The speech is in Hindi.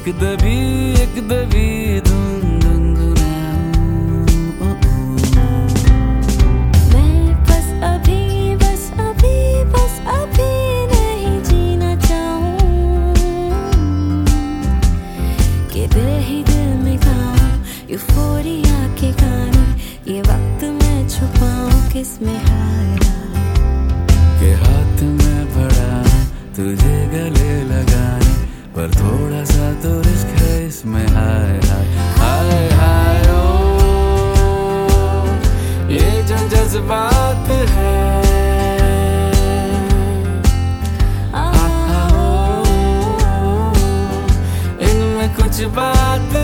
एक दबी धुन गुनगुनाऊं। मैं बस अभी नहीं जीना चाहूं कि दिल ही दिल में गाऊं यूफोरिया के गाने, ये वक्त मैं छुपाऊं किसमें हाय के हाथ में पड़ा तुझे गले लगाने, पर थोड़ा सा तो रिस्क है इसमें हाय हाय हाय हाय। ओ ये जो जज्बात है, इनमें कुछ बात